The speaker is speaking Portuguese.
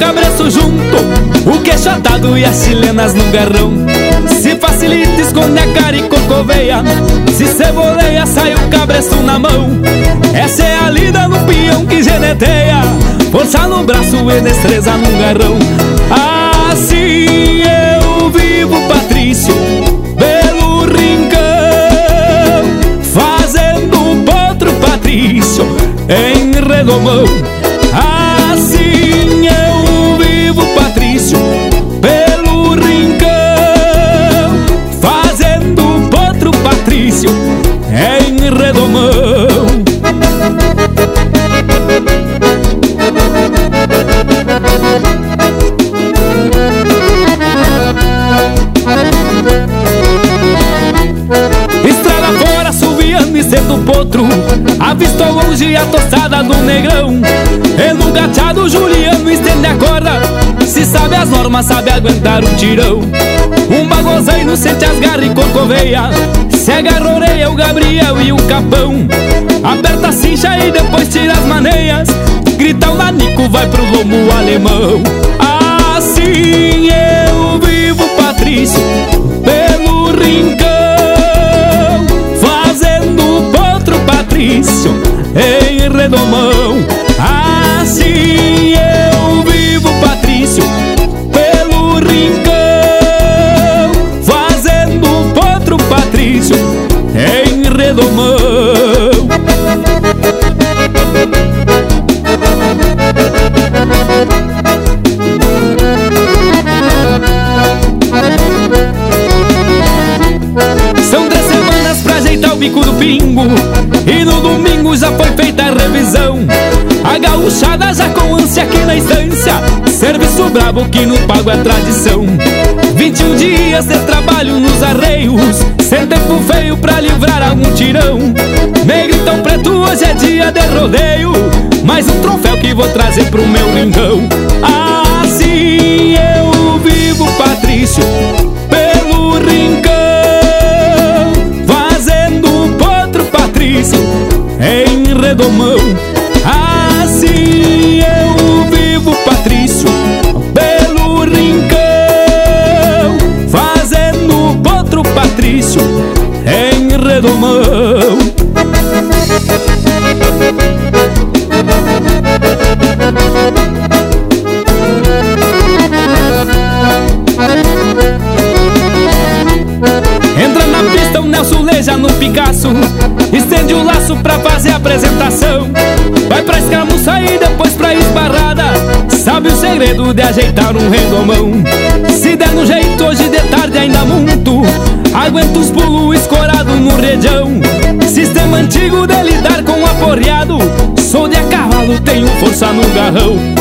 cabreço junto, o queixo atado e as chilenas no garrão. Se facilita, esconde a cara e corcoveia, se ceboleia, sai o cabreço na mão. Essa é a lida no peão que geneteia, força no braço e destreza no garrão. Assim eu vivo, Patrício, pelo rincão, fazendo potro, Patrício, em redomão. Assim eu vivo, Patrício, pelo rincão, fazendo potro, Patrício, em redomão. Estrada fora, assoviando e sendo potro, avistou longe a toçada do negrão. E no gateado Juliano estende a corda, se sabe as normas, sabe aguentar um tirão. Um bagozaino sente as garras e corcoveia, se agarra a orelha o Gabriel e o Capão. Aperta a cincha e depois tira as maneias, grita o nanico, vai pro lombo alemão. Assim eu vivo, Patrício, pelo rincão, fazendo potro, Patrício, em redomão. Assim eu vivo, Patrício, pelo rincão, fazendo potro, Patrício, em redomão. São 3 semanas pra ajeitar o bico do pingo, e no domingo já foi feita a revisão. A gauchada já com ânsia aqui na estância, serviço brabo que no pago é tradição. 21 dias de trabalho nos arreios, sem tempo feio pra livrar algum tirão. Negritão preto, hoje é dia de rodeio, mais um troféu que vou trazer pro meu rincão. Assim eu vivo, Patrício, pelo rincão, fazendo potro, Patrício, em redomão. Assim eu vivo, Patrício, pelo rincão, fazendo potro, Patrício, em redomão. Entra na pista o Nelson Leja no Picasso, estende o laço pra fazer a apresentação. Vai pra escramuça e depois pra esbarrada, sabe o segredo de ajeitar um redomão. Se der no jeito hoje de tarde ainda muito, aguenta os pulos escorado no redião. Sistema antigo de lidar com aporreado, sou de a cavalo, tenho força no garrão.